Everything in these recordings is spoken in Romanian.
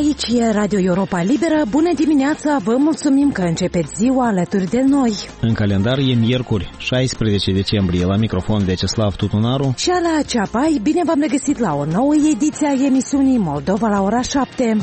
Aici e Radio Europa Liberă. Bună dimineața, vă mulțumim că începeți ziua alături de noi. În calendar e miercuri, 16 decembrie, la microfon Vyacheslav Tutunaru și Ala Ceapai. Bine v-am regăsit la o nouă ediție a emisiunii Moldova la ora 7.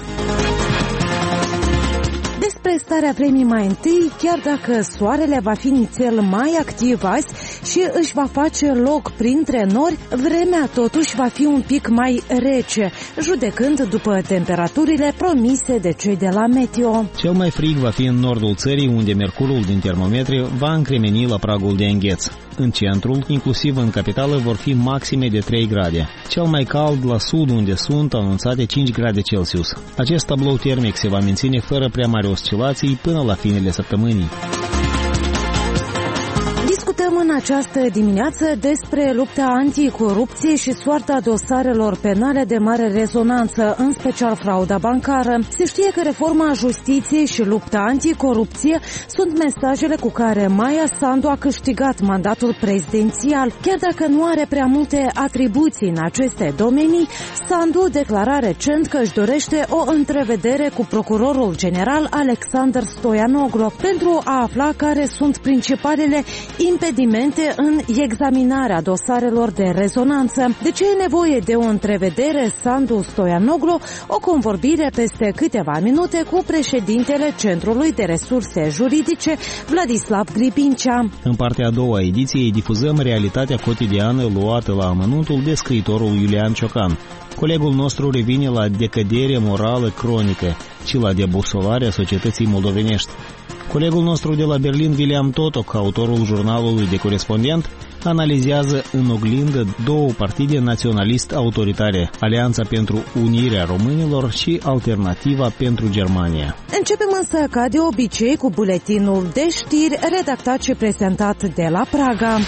Despre starea vremii mai întâi, chiar dacă soarele va fi nițel mai activ azi și își va face loc printre nori, vremea totuși va fi un pic mai rece, judecând după temperaturile promise de cei de la Meteo. Cel mai frig va fi în nordul țării, unde mercurul din termometri va încremeni la pragul de îngheț. În centrul, inclusiv în capitală, vor fi maxime de 3 grade. Cel mai cald la sud, unde sunt anunțate 5 grade Celsius. Acest tablou termic se va menține fără prea mari oscilații până la finele săptămânii. Discutăm în această dimineață despre lupta anticorupție și soarta dosarelor penale de mare rezonanță, în special frauda bancară. Se știe că reforma justiției și lupta anticorupție sunt mesajele cu care Maia Sandu a câștigat mandatul prezidențial. Chiar dacă nu are prea multe atribuții în aceste domenii, Sandu declara recent că își dorește o întrevedere cu procurorul general Alexander Stoianoglu pentru a afla care sunt principalele impedimente în examinarea dosarelor de rezonanță. De ce e nevoie de o întrevedere Sandu-Stoianoglu? O convorbire peste câteva minute cu președintele Centrului de Resurse Juridice, Vladislav Gribincea. În partea a doua a ediției difuzăm realitatea cotidiană luată la amănuntul de scriitorul Iulian Ciocan. Colegul nostru revine la decădere morală cronică și la debusolarea societății moldovenești. Colegul nostru de la Berlin, William Totok, autorul jurnalului de corespondent, analizează în oglindă două partide naționalist-autoritare, Alianța pentru Unirea Românilor și Alternativa pentru Germania. Începem însă, ca de obicei, cu buletinul de știri redactat și prezentat de la Praga.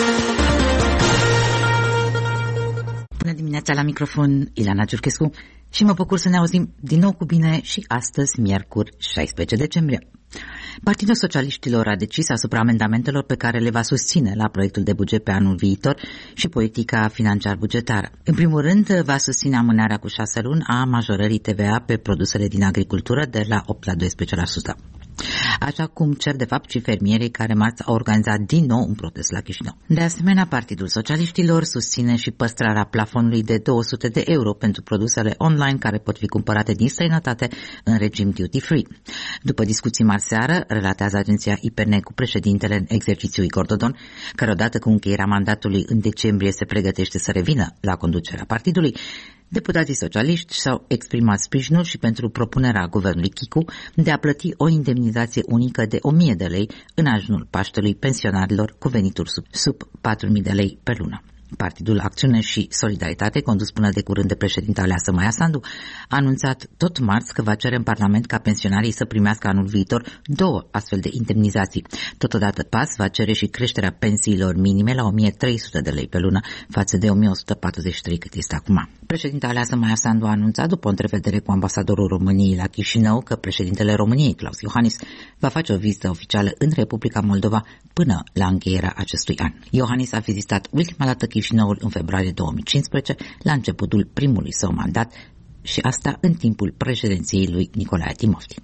Bună dimineața, la microfon Ilana Ciurchescu și mă bucur să ne auzim din nou cu bine și astăzi, miercuri, 16 decembrie. Partidul Socialiștilor a decis asupra amendamentelor pe care le va susține la proiectul de buget pe anul viitor și politica financiar-bugetară. În primul rând, va susține amânarea cu 6 luni a majorării TVA pe produsele din agricultură de la 8 la 12%. Așa cum cer de fapt și fermierii care marți au organizat din nou un protest la Chișinău. De asemenea, Partidul Socialiștilor susține și păstrarea plafonului de 200 de euro pentru produsele online care pot fi cumpărate din străinătate în regim duty-free. După discuții marți seară, relatează agenția IPN cu președintele în exercițiu Igor Dodon, care odată cu încheierea mandatului în decembrie se pregătește să revină la conducerea partidului, deputații socialiști și-au exprimat sprijinul și pentru propunerea guvernului Chicu de a plăti o indemnizație unică de 1.000 de lei în ajunul Paștelui pensionarilor cu venituri sub 4.000 de lei pe lună. Partidul Acțiune și Solidaritate, condus până de curând de președinta aleasă Maia Sandu, a anunțat tot marți că va cere în Parlament ca pensionarii să primească anul viitor 2 astfel de indemnizații. Totodată PAS va cere și creșterea pensiilor minime la 1.300 de lei pe lună față de 1.143 cât este acum. Președinta aleasă Maia Sandu a anunțat după o întrevedere cu ambasadorul României la Chișinău că președintele României, Klaus Iohannis, va face o vizită oficială în Republica Moldova până la încheierea acestui an. Iohannis a vizitat ultima dată Chișinăul în februarie 2015, la începutul primului său mandat, și asta în timpul președinției lui Nicolae Timofti.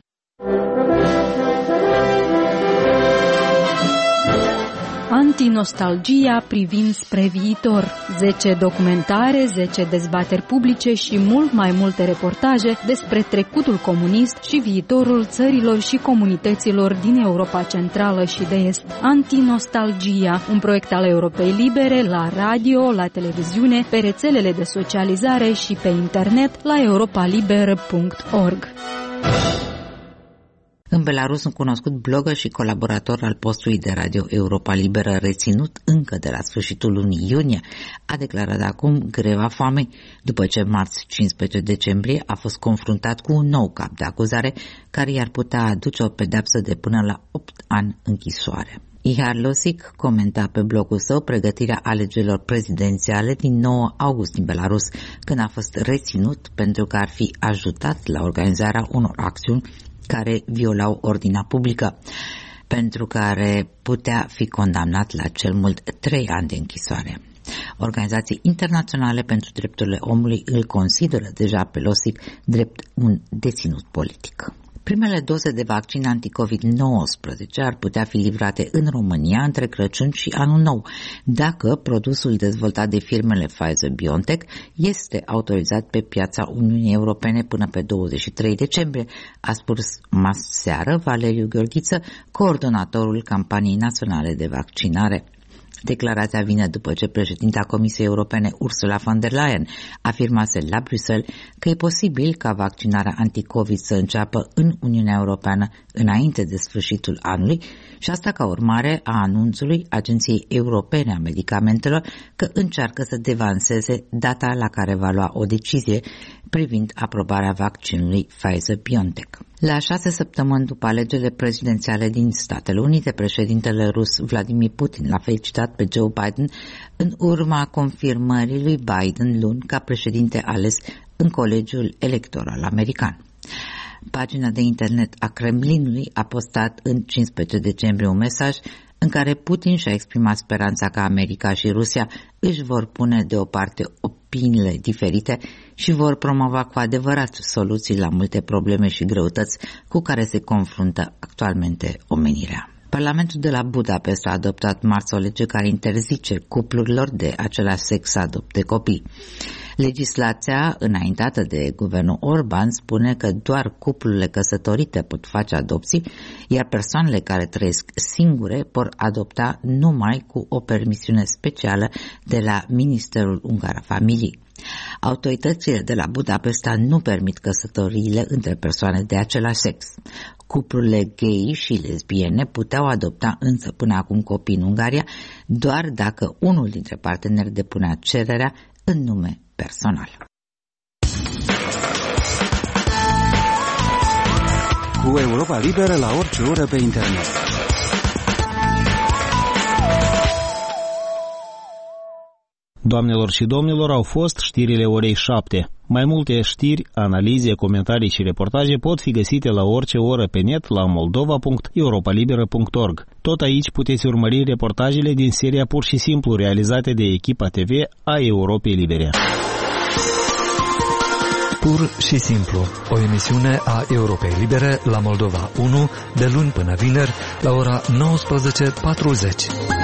Antinostalgia privind spre viitor. 10 documentare, 10 dezbateri publice și mult mai multe reportaje despre trecutul comunist și viitorul țărilor și comunităților din Europa Centrală și de Est. Antinostalgia, un proiect al Europei Libere, la radio, la televiziune, pe rețelele de socializare și pe internet la europaliberă.org. În Belarus, un cunoscut blogger și colaborator al postului de radio Europa Liberă, reținut încă de la sfârșitul lunii iunie, a declarat de acum greva foamei, după ce marți 15 decembrie a fost confruntat cu un nou cap de acuzare care i-ar putea aduce o pedeapsă de până la 8 ani închisoare. Ihar Losic comenta pe blogul său pregătirea alegerilor prezidențiale din 9 august din Belarus, când a fost reținut pentru că ar fi ajutat la organizarea unor acțiuni care violau ordinea publică, pentru care putea fi condamnat la cel mult 3 ani de închisoare. Organizații internaționale pentru drepturile omului îl consideră deja pe Losif drept un deținut politic. Primele doze de vaccin anti-COVID-19 ar putea fi livrate în România între Crăciun și Anul Nou, dacă produsul dezvoltat de firmele Pfizer-BioNTech este autorizat pe piața Uniunii Europene până pe 23 decembrie, a spus marți-seară Valeriu Gheorghiță, coordonatorul campaniei naționale de vaccinare. Declarația vine după ce președinta Comisiei Europene Ursula von der Leyen afirmase la Bruxelles că e posibil ca vaccinarea anti-COVID să înceapă în Uniunea Europeană înainte de sfârșitul anului și asta ca urmare a anunțului Agenției Europene a Medicamentelor că încearcă să devanseze data la care va lua o decizie privind aprobarea vaccinului Pfizer-BioNTech. La 6 săptămâni după alegerile prezidențiale din Statele Unite, președintele rus Vladimir Putin l-a felicitat pe Joe Biden în urma confirmării lui Biden luni ca președinte ales în Colegiul Electoral American. Pagina de internet a Kremlinului a postat în 15 decembrie un mesaj în care Putin și-a exprimat speranța că America și Rusia își vor pune deoparte opiniile diferite și vor promova cu adevărat soluții la multe probleme și greutăți cu care se confruntă actualmente omenirea. Parlamentul de la Budapesta a adoptat marți o lege care interzice cuplurilor de același sex să adopte copii. Legislația înaintată de guvernul Orban spune că doar cuplurile căsătorite pot face adopții, iar persoanele care trăiesc singure pot adopta numai cu o permisiune specială de la Ministerul Ungar al Familiei. Autoritățile de la Budapesta nu permit căsătoriile între persoane de același sex. Cuplurile gay și lesbiene puteau adopta însă până acum copii în Ungaria doar dacă unul dintre parteneri depunea cererea în nume personal. Cu Europa Liberă la orice oră pe internet. Doamnelor și domnilor, au fost știrile orei 7. Mai multe știri, analize, comentarii și reportaje pot fi găsite la orice oră pe net la moldova.europalibera.org. Tot aici puteți urmări reportajele din seria Pur și Simplu realizate de echipa TV a Europei Libere. Pur și Simplu, o emisiune a Europei Libere la Moldova 1 de luni până vineri la ora 19:40.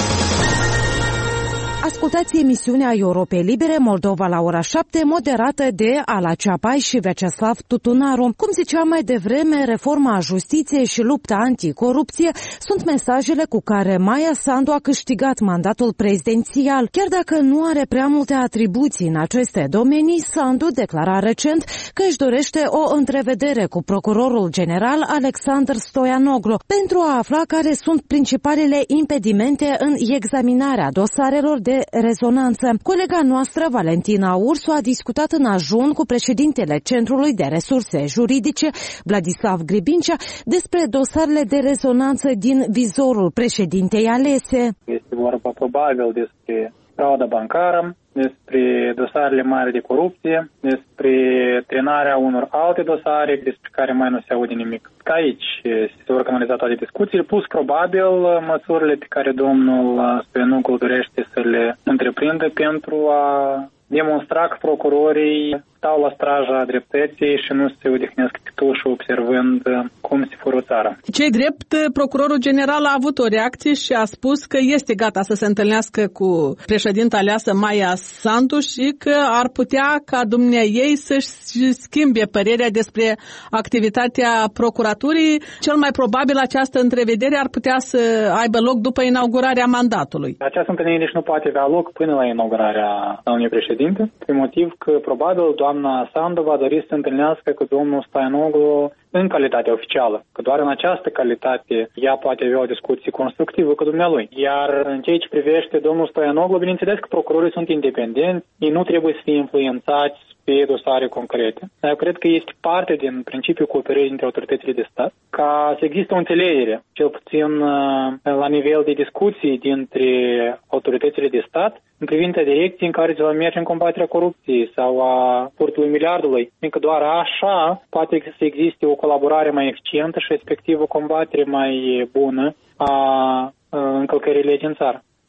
Ascultați emisiunea Europei Libere Moldova la ora 7, moderată de Ala Ceapai și Vyacheslav Tutunaru. Cum ziceam mai devreme, reforma justiției și lupta anticorupție sunt mesajele cu care Maia Sandu a câștigat mandatul prezidențial. Chiar dacă nu are prea multe atribuții în aceste domenii, Sandu declara recent că își dorește o întrevedere cu procurorul general Alexander Stoianoglu pentru a afla care sunt principalele impedimente în examinarea dosarelor de rezonanță. Colega noastră, Valentina Ursu, a discutat în ajun cu președintele Centrului de Resurse Juridice, Vladislav Gribincea, despre dosarele de rezonanță din vizorul președintei alese. Este vorba probabil despre frauda bancară, despre dosarele mari de corupție, despre trenarea unor alte dosare despre care mai nu se aude nimic. Ca aici se vor canaliza toate discuțiile, plus probabil măsurile pe care domnul Stoianoglu dorește să le întreprindă pentru a demonstra că procurorii stau la straja dreptății și nu se odihnesc pe tușă observând cum se fură țara. Ce-i drept, procurorul general a avut o reacție și a spus că este gata să se întâlnească cu președinta aleasă Maia Sandu și că ar putea ca dumneaei să-și schimbe părerea despre activitatea procuraturii. Cel mai probabil această întrevedere ar putea să aibă loc după inaugurarea mandatului. Această întâlnire nici nu poate avea loc până la inaugurarea doamnei președinte, pe motiv că probabil doamna Sandu va dori să se întâlnească cu domnul Stoianoglu în calitate oficială, că doar în această calitate ea poate avea o discuție constructivă cu dumnealui. Iar în ceea ce privește domnul Stoianoglu, bineînțeles că procurorii sunt independenți, ei nu trebuie să fie influențați pe dosare concrete. Dar eu cred că este parte din principiul cooperării dintre autoritățile de stat ca să există o înțelegere, cel puțin la nivel de discuții dintre autoritățile de stat, în privința direcției în care se va merge în combaterea corupției sau a furtului miliardului, fiindcă doar așa poate să existe o colaborare mai eficientă și respectiv o combatere mai bună a încălcării legii în țară.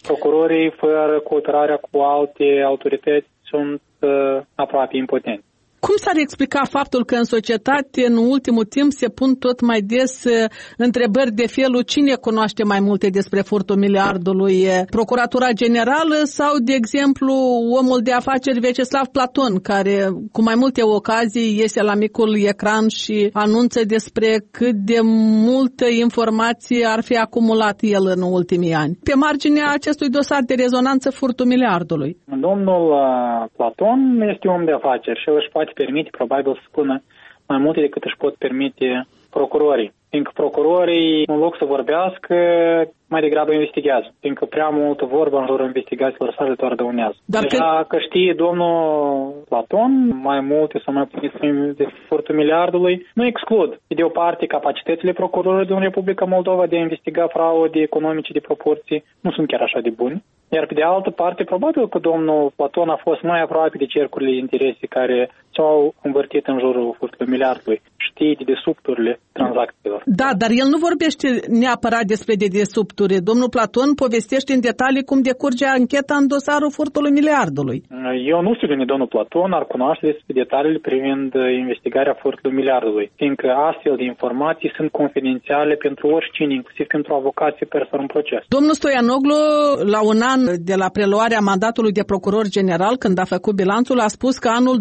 Procurorii, fără cooperarea cu alte autorități, sunt aproape impotenți. Cum s-ar explica faptul că în societate, în ultimul timp, se pun tot mai des întrebări de felul cine cunoaște mai multe despre furtul miliardului? Procuratura Generală sau, de exemplu, omul de afaceri Vyacheslav Platon, care cu mai multe ocazii iese la micul ecran și anunță despre cât de multă informație ar fi acumulat el în ultimii ani? Pe marginea acestui dosar de rezonanță furtul miliardului. Domnul Platon este om de afaceri și el își poate permite, probabil, să spună mai multe decât își pot permite procurorii. Fiindcă procurorii, în loc să vorbească, mai degrabă investigează. Fiindcă prea multă vorbă în jurul investigațiilor sale doar dăunează. Deja că știe domnul Platon mai multe sau mai puțin de furtul miliardului, nu exclud, de o parte, capacitățile procurorilor din Republica Moldova de a investiga fraude economice de proporții nu sunt chiar așa de bune. Iar pe de altă parte, probabil că domnul Platon a fost mai aproape de cercurile de interese care s-au învârtit în jurul furtului miliardului. Știe de dedesubturile tranzacțiilor. Da, dar el nu vorbește neapărat despre dedesubturi. Domnul Platon povestește în detalii cum decurge ancheta în dosarul furtului miliardului. Eu nu știu de unde domnul Platon ar cunoaște despre detaliile privind investigarea furtului miliardului, fiindcă astfel de informații sunt confidențiale pentru oricine, inclusiv pentru avocații persoană în proces. Domnul Stoianoglu, la un an de la preluarea mandatului de procuror general, când a făcut bilanțul, a spus că anul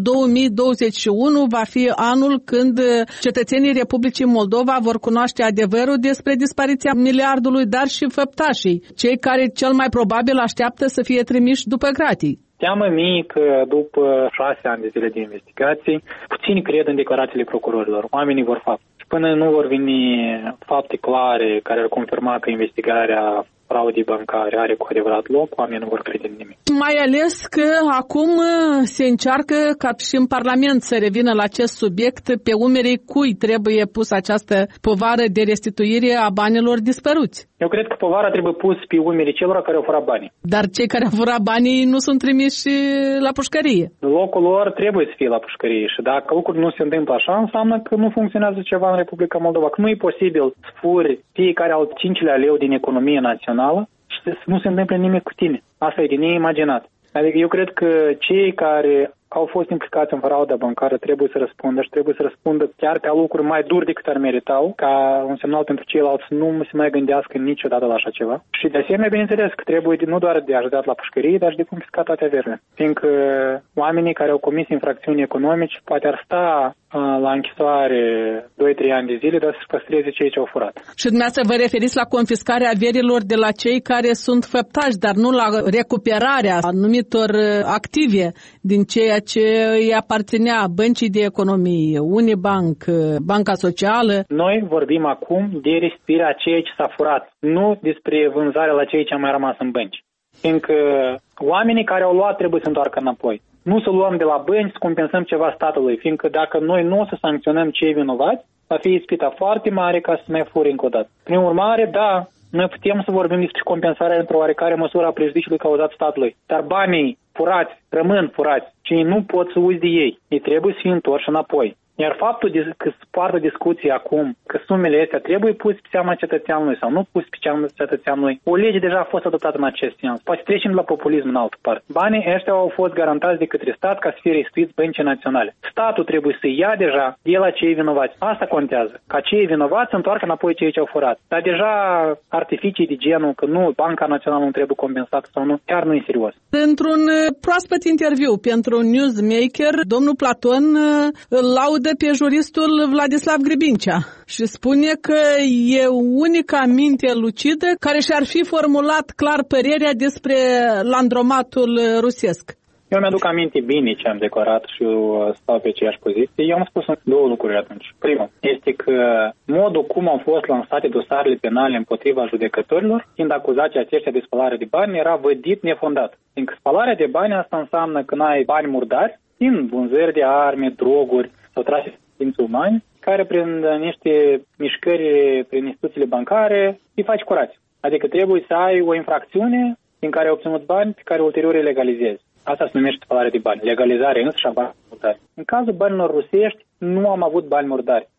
2021 va fi anul când cetățenii Republicii Moldova vor cunoaște adevărul despre dispariția miliardului, dar și făptașii, cei care cel mai probabil așteaptă să fie trimiși după gratii. Teamă mie că după 6 ani de zile de investigații, puțini cred în declarațiile procurorilor. Oamenii vor fapte. Până nu vor veni fapte clare care ar confirma că investigarea fraudei bancare are cu adevărat loc, oamenii nu vor crede în nimic. Mai ales că acum se încearcă ca și în Parlament să revină la acest subiect, pe umerii cui trebuie pus această povară de restituire a banilor dispăruți. Eu cred că povara trebuie pus pe umerii celor care au furat banii. Dar cei care au furat banii nu sunt trimiși la pușcărie. Locul lor trebuie să fie la pușcărie și dacă lucrurile nu se întâmplă așa, înseamnă că nu funcționează ceva în Republica Moldova, că nu e posibil să furi fiecare al 5-lea leu din economie națională și să nu se întâmple nimic cu tine. Asta e de neimaginat. Adică eu cred că cei care au fost implicați în frauda bancară trebuie să răspundă și trebuie să răspundă chiar ca lucruri mai duri decât ar meritau, ca un semnal pentru ceilalți să nu se mai gândească niciodată la așa ceva. Și de asemenea, bineînțeles, că trebuie nu doar de ajutat la pușcărie, dar și de confiscat toate averile. Fiindcă oamenii care au comis infracțiuni economice poate ar sta la închisoare 2-3 ani de zile, dar să-și păstreze cei ce au furat. Și dumneavoastră vă referiți la confiscarea averilor de la cei care sunt făptași, dar nu la recuperarea anumitor active din ceea ce îi aparținea Băncii de Economie, Unibank, Banca Socială. Noi vorbim acum de restituirea ceea ce s-a furat, nu despre vânzarea la ceea ce a mai rămas în bănci. Fiindcă oamenii care au luat trebuie să întoarcă înapoi. Nu să luăm de la bănci să compensăm ceva statului, fiindcă dacă noi nu o să sancționăm cei vinovați, va fi ispita foarte mare ca să mai furi încă o dată. Prin urmare, da, noi putem să vorbim despre compensarea într-o oarecare măsură a prejudiciului cauzat statului, dar banii furați rămân furați și nu pot să uiți de ei. Ei trebuie să fie întorși înapoi. Iar faptul că se poartă discuții acum că sumele astea trebuie pus pe seama cetățeanului sau nu pus pe seama cetățeanului, o lege deja a fost adoptată în acest sens. Poate trecem la populism în altă parte. Banii ăștia au fost garantați de către stat ca să fie restituiți băncii naționale. Statul trebuie să ia deja de la cei vinovați. Asta contează. Ca cei vinovați să întoarcă înapoi cei ce au furat. Dar deja artificii de genul că nu, Banca Națională nu trebuie compensată sau nu, chiar nu e serios. Într-un proaspăt interviu pentru Newsmaker, domnul Platon îl laudă pe juristul Vladislav Gribincea și spune că e unica minte lucidă care și-ar fi formulat clar părerea despre landromatul rusesc. Eu mi-aduc aminte bine ce am declarat și eu stau pe aceeași poziție. Eu am spus două lucruri atunci. Primul este că modul cum au fost lansate dosarele penale împotriva judecătorilor, fiind acuzația aceștia de spălare de bani, era vădit nefondat. Fiindcă spălarea de bani asta înseamnă că n-ai bani murdari din vânzări de arme, droguri sau trafic de ființe umane, care prin niște mișcări prin instituțiile bancare îi faci curați. Adică trebuie să ai o infracțiune din care ai obținut bani pe care ulterior îi legalizezi. Asta se numește spălare de bani. Legalizarea însă și a bani murdari. În cazul banilor rusești nu am avut bani murdari.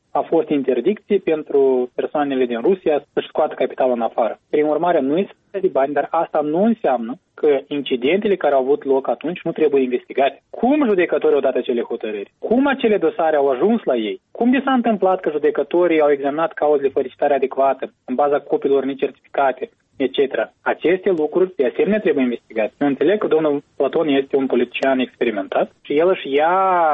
a fost interdicție pentru persoanele din Rusia să-și scoată capitalul în afară. Prin urmare, nu este de bani, dar asta nu înseamnă că incidentele care au avut loc atunci nu trebuie investigate. Cum judecătorii au dat acele hotărâri? Cum acele dosare au ajuns la ei? Cum de s-a întâmplat că judecătorii au examinat cauzele fără citare adecvată, în baza copiilor necertificate, etc. Aceste lucruri, de asemenea, trebuie investigate. Eu înțeleg că domnul Platon este un politician experimentat și el își ia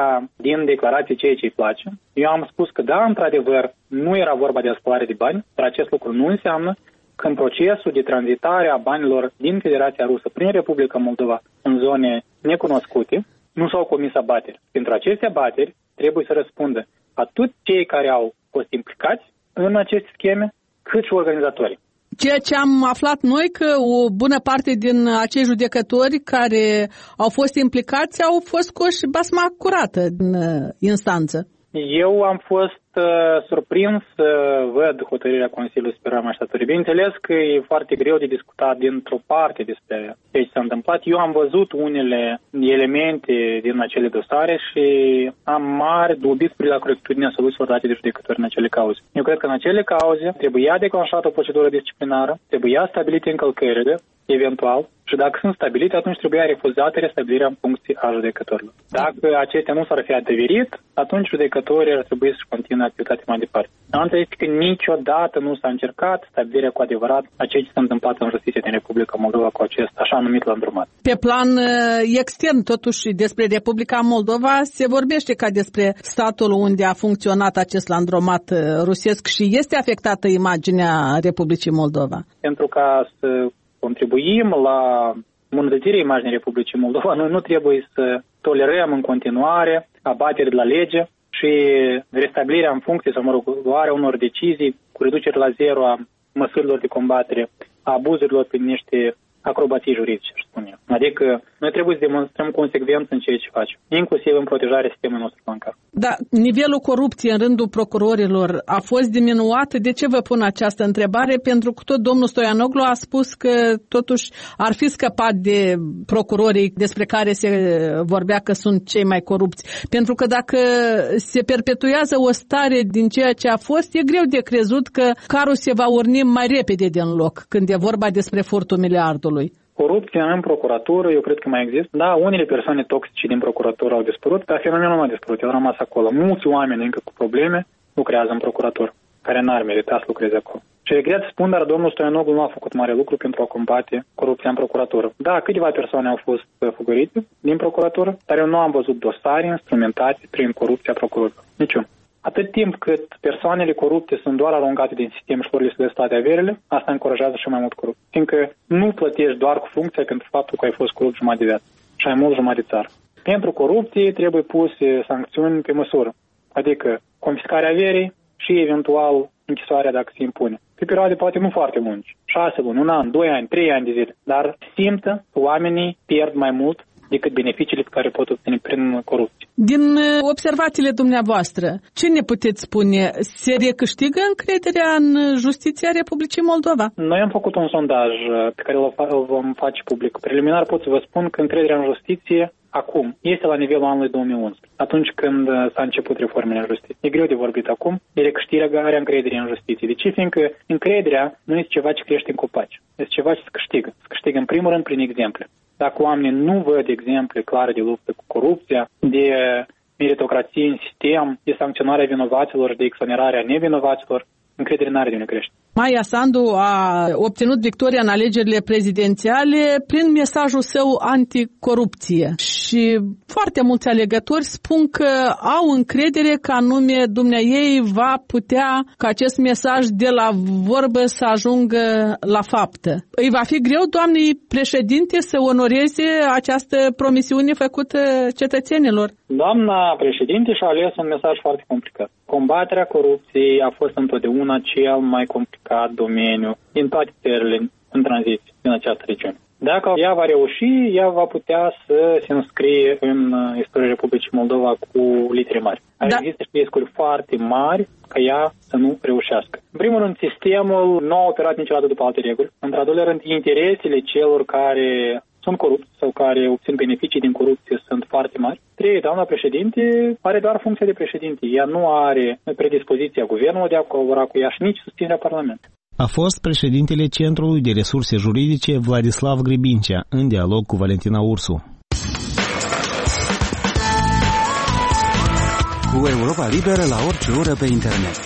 din declarație ceea ce îi place. Eu am spus că da, într-adevăr, nu era vorba de spălare de bani, dar acest lucru nu înseamnă că în procesul de tranzitare a banilor din Federația Rusă prin Republica Moldova în zone necunoscute, nu s-au comis abateri. Pentru aceste abateri trebuie să răspundă atât cei care au fost implicați în aceste scheme, cât și organizatorii. Ceea ce am aflat noi, că o bună parte din acei judecători care au fost implicați au fost scoși basma curată în instanță. Eu am fost surprins să văd hotărârea Consiliului Superior al Magistraturii. Bineînțeles că e foarte greu de discutat dintr-o parte despre ce s-a întâmplat. Eu am văzut unele elemente din acele dosare și am mari dubii spre la corectitudinea soluțiilor date de judecători în acele cauze. Eu cred că în acele cauze trebuia declanșată o procedură disciplinară, trebuia stabilite încălcările, eventual, și dacă sunt stabilite, atunci trebuia refuzată restabilirea în funcție a judecătorilor. Dacă acestea nu s-ar fi adeverit, atunci judecătorii ar trebui să-și continue activitatea mai departe. Anul este că niciodată nu s-a încercat stabilirea cu adevărat a ceea ce s-a întâmplat în justiție din Republica Moldova cu acest așa numit landromat. Pe plan extern, totuși, despre Republica Moldova se vorbește ca despre statul unde a funcționat acest landromat rusesc și este afectată imaginea Republicii Moldova. Pentru ca să contribuim la îmbunătățirea imaginii Republicii Moldova, noi nu trebuie să tolerăm în continuare abateri de la lege și restabilirea în funcție sau, luarea unor decizii cu reducere la zero a măsurilor de combatere a abuzurilor prin niște acrobații juridice, aș spune eu. Adică noi trebuie să demonstrăm consecvență în ceea ce facem, inclusiv în protejarea sistemului nostru bancar. Da, nivelul corupției în rândul procurorilor a fost diminuat. De ce vă pun această întrebare? Pentru că tot domnul Stoianoglu a spus că totuși ar fi scăpat de procurorii despre care se vorbea că sunt cei mai corupți. Pentru că dacă se perpetuează o stare din ceea ce a fost, e greu de crezut că carul se va urni mai repede din loc când e vorba despre furtul miliardului. Corupția în procuratură, eu cred că mai există. Da, unele persoane toxice din procuratură au dispărut, dar fenomenul nu a dispărut, el a rămas acolo. Mulți oameni încă cu probleme lucrează în procuratură, care n-ar merita să lucreze acolo. Și regret să spun, dar domnul Stoianoglu nu a făcut mare lucru pentru a combate corupția în procuratură. Da, câteva persoane au fost fugărite din procuratură, dar eu nu am văzut dosare instrumentate prin corupția procurorilor. Niciun. Atât timp cât persoanele corupte sunt doar aruncate din sistem și vor li se dă toate averile, asta încurajează și mai mult corupție. Fiindcă nu plătești doar cu funcția pentru faptul că ai fost corupt jumătate de viață și ai mult jumătate de țară. Pentru corupție trebuie puse sancțiuni pe măsură, adică confiscarea averii și eventual închisoarea dacă se impune. Pe perioade poate nu foarte lungi, 6 luni, 1 an, 2 ani, 3 ani de zile, dar simtă că oamenii pierd mai mult decât beneficiile pe care pot obține prin corupție. Din observațiile dumneavoastră, ce ne puteți spune? Se recâștigă încrederea în justiția Republicii Moldova? Noi am făcut un sondaj pe care îl vom face public. Preliminar pot să vă spun că încrederea în justiție acum este la nivelul anului 2011, atunci când s-a început reformele în justiție. E greu de vorbit acum de recâștigarea încrederii în justiție. De ce? Fiindcă încrederea nu este ceva ce crește în copaci. Este ceva ce se câștigă. Se câștigă în primul rând prin exemple. Dacă oamenii nu văd exemple clare de luptă cu corupția, de meritocrație în sistem, de sancționarea vinovaților și de exonerarea nevinovaților, încrederea n-are de unde crește. Maia Sandu a obținut victoria în alegerile prezidențiale prin mesajul său anticorupție și foarte mulți alegători spun că au încredere că anume dumneaei va putea ca acest mesaj de la vorbă să ajungă la faptă. Îi va fi greu doamnei președinte să onoreze această promisiune făcută cetățenilor? Doamna președinte și-a ales un mesaj foarte complicat. Combaterea corupției a fost întotdeauna cel mai complicat domeniu din toate țările în tranziție din această regiune. Dacă ea va reuși, ea va putea să se înscrie în istoria Republicii Moldova cu litere mari. Există și riscuri foarte mari ca ea să nu reușească. În primul rând, sistemul nu a operat niciodată după alte reguli. Într-al doilea rând, interesele celor care sunt corupți sau care obțin beneficii din corupție sunt foarte mari. 3. Doamna președinte are doar funcția de președinte. Ea nu are predispoziția guvernului de a colabora cu ea și nici susținerea Parlamentului. A fost președintele Centrului de Resurse Juridice Vladislav Gribincea, în dialog cu Valentina Ursu. Cu Europa Liberă la orice oră pe internet.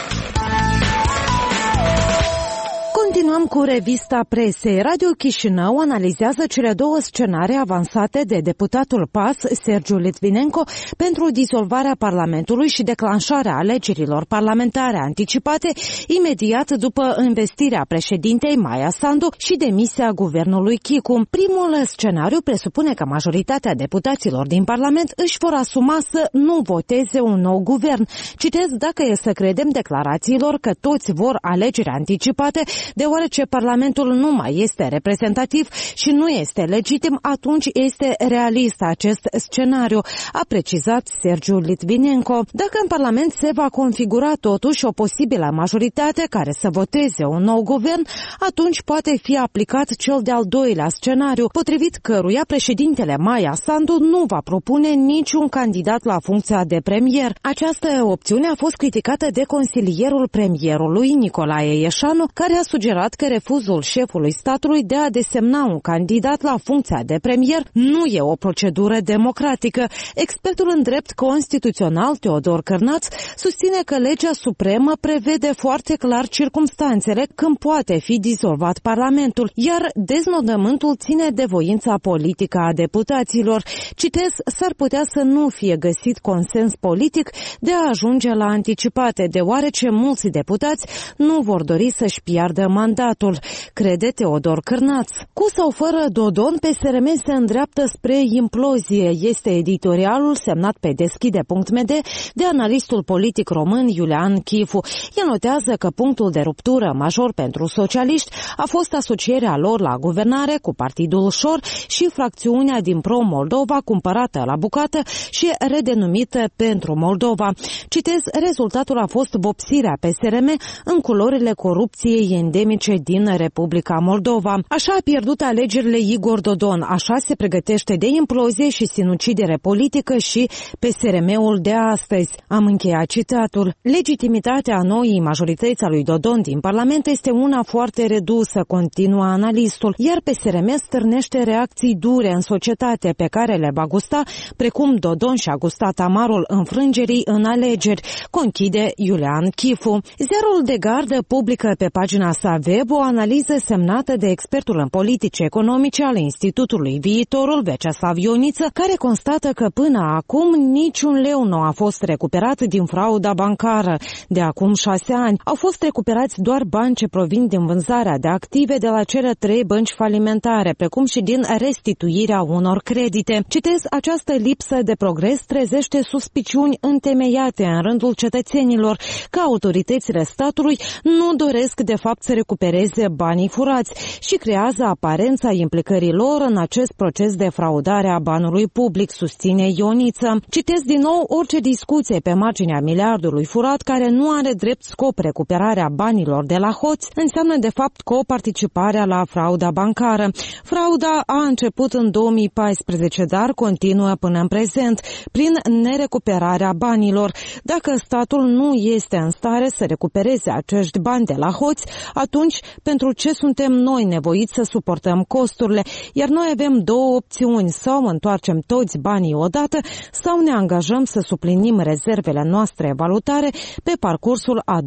Continuăm cu revista presei. Radio Chișinău analizează cele două scenarii avansate de deputatul PAS, Sergiu Litvinenko, pentru dizolvarea Parlamentului și declanșarea alegerilor parlamentare anticipate imediat după investirea președintei Maia Sandu și demisia guvernului Chicu. Primul scenariu presupune că majoritatea deputaților din Parlament își vor asuma să nu voteze un nou guvern. Citez, dacă e să credem declarațiilor că toți vor alegeri anticipate, deoarece Parlamentul nu mai este reprezentativ și nu este legitim, atunci este realist acest scenariu, a precizat Sergiu Litvinenko. Dacă în Parlament se va configura totuși o posibilă majoritate care să voteze un nou guvern, atunci poate fi aplicat cel de-al doilea scenariu, potrivit căruia președintele Maia Sandu nu va propune niciun candidat la funcția de premier. Această opțiune a fost criticată de consilierul premierului Nicolae Ieșanu, care a sugerat că refuzul șefului statului de a desemna un candidat la funcția de premier nu e o procedură democratică. Expertul în drept constituțional Teodor Cârnaț susține că legea supremă prevede foarte clar circumstanțele când poate fi dizolvat Parlamentul, iar deznodământul ține de voința politică a deputaților. Citez, s-ar putea să nu fie găsit consens politic de a ajunge la anticipate, deoarece mulți deputați nu vor dori să-și piardă mandatul, crede Teodor Cârnaț. Cu sau fără Dodon, PSRM se îndreaptă spre implozie, este editorialul semnat pe deschide.md de analistul politic român Iulian Chifu. El notează că punctul de ruptură major pentru socialiști a fost asocierea lor la guvernare cu Partidul Șor și fracțiunea din Pro-Moldova cumpărată la bucată și redenumită Pentru Moldova. Citez, rezultatul a fost vopsirea PSRM în culorile corupției endemice din Republica Moldova. Așa a pierdut alegerile Igor Dodon, așa se pregătește de implozie și sinucidere politică și PSRM-ul de astăzi. Am încheiat citatul. Legitimitatea noii majorități a lui Dodon din Parlament este una foarte redusă, continuă analistul, iar PSRM stârnește reacții dure în societate pe care le va gusta, precum Dodon și-a gustat amarul înfrângerii în alegeri, conchide Iulian Chifu. Ziarul de Gardă publică pe pagina sa web o analiză semnată de expertul în politici economice al Institutului Viitorul, Veceslav Ioniță, care constată că până acum niciun leu nu a fost recuperat din frauda bancară. De acum 6 ani au fost recuperați doar bani ce provin din vânzarea de active de la cele 3 bănci falimentare, precum și din restituirea unor credite. Citez, această lipsă de progres trezește suspiciuni întemeiate în rândul cetățenilor că autoritățile statului nu doresc de fapt să recupereze banii furați și creează aparența implicării lor în acest proces de fraudare a banului public, susține Ioniță. Citesc din nou, orice discuție pe marginea miliardului furat care nu are drept scop recuperarea banilor de la hoți înseamnă de fapt coparticiparea la frauda bancară. Frauda a început în 2014, dar continuă până în prezent prin nerecuperarea banilor. Dacă statul nu este în stare să recupereze acești bani de la hoți, atunci pentru ce suntem noi nevoiți să suportăm costurile? Iar noi avem două opțiuni, sau întoarcem toți banii odată sau ne angajăm să suplinim rezervele noastre valutare pe parcursul a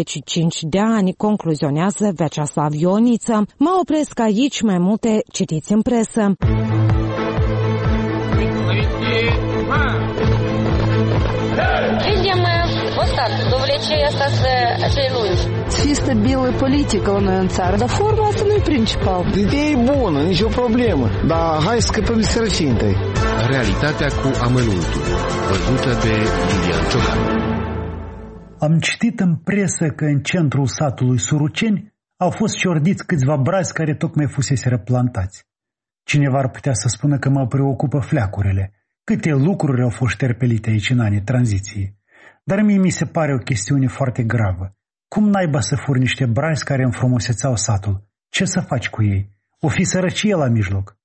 25 de ani, concluzionează Veceslav Ioniță. Mă opresc aici, mai multe citiți în presă. Видим остаток до влечения acei lungi. Fi stabilă politică la noi în țară, dar forma asta nu e principal. Ideea e bună, nicio problemă, dar hai să scăpăm de sărăcie întâi. Realitatea cu amănuntul, văzută de Iulian Ciocan. Am citit în presă că în centrul satului Suruceni au fost ciordiți câțiva brazi care tocmai fuseseră plantați. Cineva ar putea să spună că mă preocupă fleacurile. Câte lucruri au fost șterpelite aici în anii tranziției. Dar mie mi se pare o chestiune foarte gravă. Cum naiba să furi niște brazi care înfrumusețeau satul? Ce să faci cu ei? O fi sărăcie la mijloc.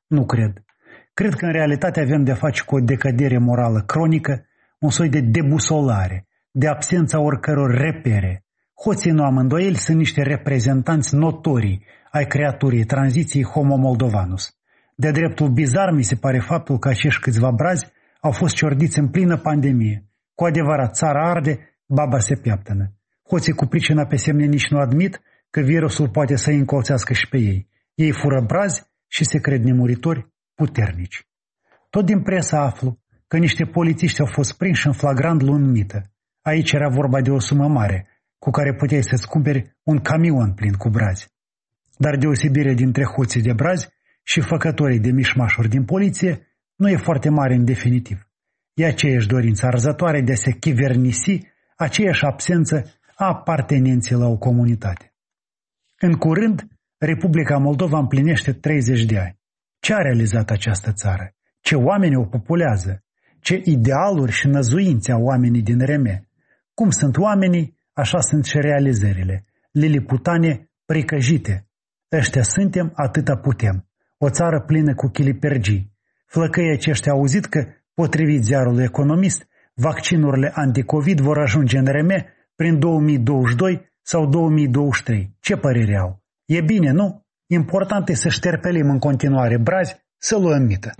Nu cred. Cred că în realitate avem de-a face cu o decădere morală cronică, un soi de debusolare, de absența oricăror repere. Hoții nu am îndoieli sunt niște reprezentanți notorii ai creaturii tranziției Homo Moldovanus. De dreptul bizar mi se pare faptul că acești câțiva brazi au fost ciordiți în plină pandemie. Cu adevărat, țara arde, baba se piaptănă. Hoții cu pricina pe semne nici nu admit că virusul poate să îi încolțească și pe ei. Ei fură brazi și se cred nemuritori puternici. Tot din presă aflu că niște polițiști au fost prinși în flagrant luând mită. Aici era vorba de o sumă mare, cu care puteai să-ți cumperi un camion plin cu brazi. Dar deosebirea dintre hoții de brazi și făcătorii de mișmașuri din poliție nu e foarte mare în definitiv. E aceeași dorință arzătoare de a se chivernisi, aceeași absență a apartenenței la o comunitate. În curând, Republica Moldova împlinește 30 de ani. Ce a realizat această țară? Ce oameni o populează? Ce idealuri și năzuințe au oamenii din Reme? Cum sunt oamenii, așa sunt și realizările. Liliputane pricăjite. Ăștia suntem, atâta putem. O țară plină cu chilipergii. Flăcăii aceștia au auzit că, potrivit ziarului Economist, vaccinurile anticovid vor ajunge în Reme prin 2022 sau 2023. Ce părere au? E bine, nu? Important e să șterpelim în continuare brazi, să luăm mită.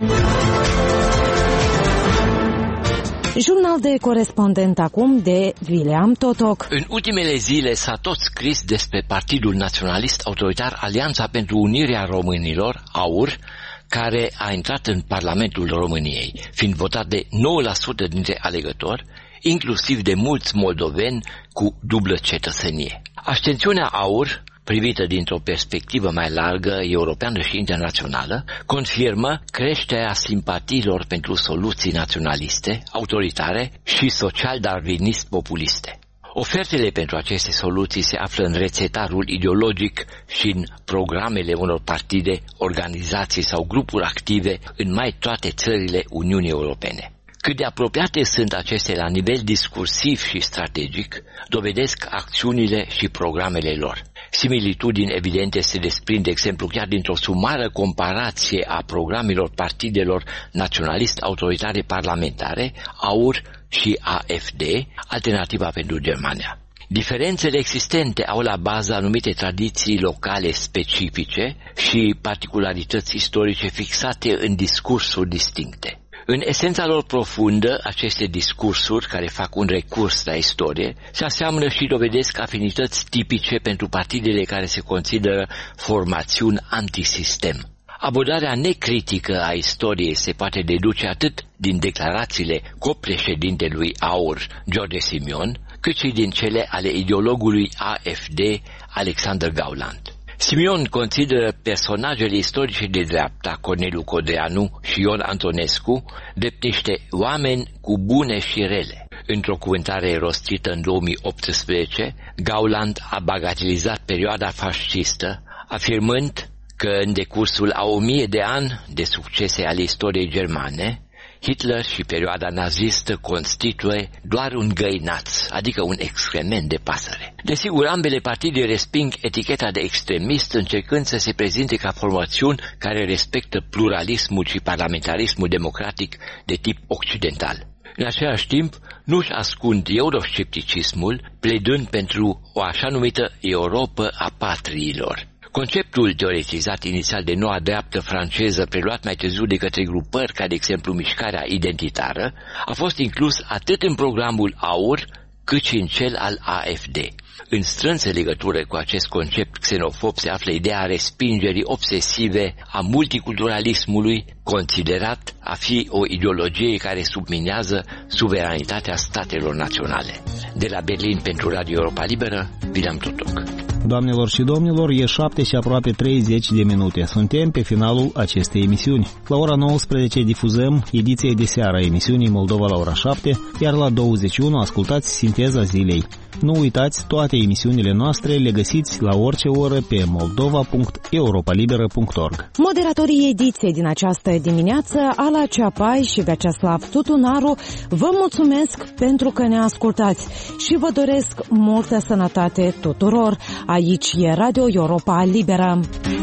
Jurnal de corespondent acum de William Totoc. În ultimele zile s-a tot scris despre Partidul Naționalist Autoritar Alianța pentru Unirea Românilor, AUR, care a intrat în Parlamentul României, fiind votat de 9% dintre alegători, inclusiv de mulți moldoveni cu dublă cetățenie. Abstențiunea AUR, privită dintr-o perspectivă mai largă, europeană și internațională, confirmă creșterea simpatiilor pentru soluții naționaliste, autoritare și social-darwinist-populiste. Ofertele pentru aceste soluții se află în rețetarul ideologic și în programele unor partide, organizații sau grupuri active în mai toate țările Uniunii Europene. Cât de apropiate sunt acestea la nivel discursiv și strategic, dovedesc acțiunile și programele lor. Similitudini evidente se desprind, de exemplu, chiar dintr-o sumară comparație a programelor partidelor naționalist-autoritare parlamentare, AUR și AFD, Alternativa pentru Germania. Diferențele existente au la bază anumite tradiții locale specifice și particularități istorice fixate în discursuri distincte. În esența lor profundă, aceste discursuri, care fac un recurs la istorie, se aseamănă și dovedesc afinități tipice pentru partidele care se consideră formațiuni antisistem. Abordarea necritică a istoriei se poate deduce atât din declarațiile copreședintelui AUR, George Simion, cât și din cele ale ideologului AFD, Alexander Gauland. Simion consideră personajele istorice de dreapta, Corneliu Codreanu și Ion Antonescu, drept niște oameni cu bune și rele. Într-o cuvântare rostită în 2018, Gauland a bagatelizat perioada fascistă, afirmând că în decursul a 1000 de ani de succese ale istoriei germane, Hitler și perioada nazistă constituie doar un găinaț, adică un excrement de pasăre. Desigur, ambele partide resping eticheta de extremist, încercând să se prezinte ca formațiuni care respectă pluralismul și parlamentarismul democratic de tip occidental. În același timp, nu-și ascund euroscepticismul, pledând pentru o așa numită Europă a patriilor. Conceptul teoretizat inițial de noua dreaptă franceză, preluat mai târziu de către grupări ca de exemplu Mișcarea Identitară, a fost inclus atât în programul AUR cât și în cel al AFD. În strânsă legătură cu acest concept xenofob se află ideea respingerii obsesive a multiculturalismului, considerat a fi o ideologie care subminează suveranitatea statelor naționale. De la Berlin pentru Radio Europa Liberă, William Totoc. Doamnelor și domnilor, e 7 și aproape 30 de minute. Suntem pe finalul acestei emisiuni. La ora 19 difuzăm ediția de seară a emisiunii Moldova la ora 7, iar la 21 ascultați Sinteza Zilei. Nu uitați, toate emisiunile noastre le găsiți la orice oră pe moldova.europalibera.org. Moderatorii ediției din această dimineață, Ala Ceapai și Vyacheslav Tutunaru, vă mulțumesc pentru că ne ascultați și vă doresc multă sănătate tuturor. Aici e Radio Europa Liberă.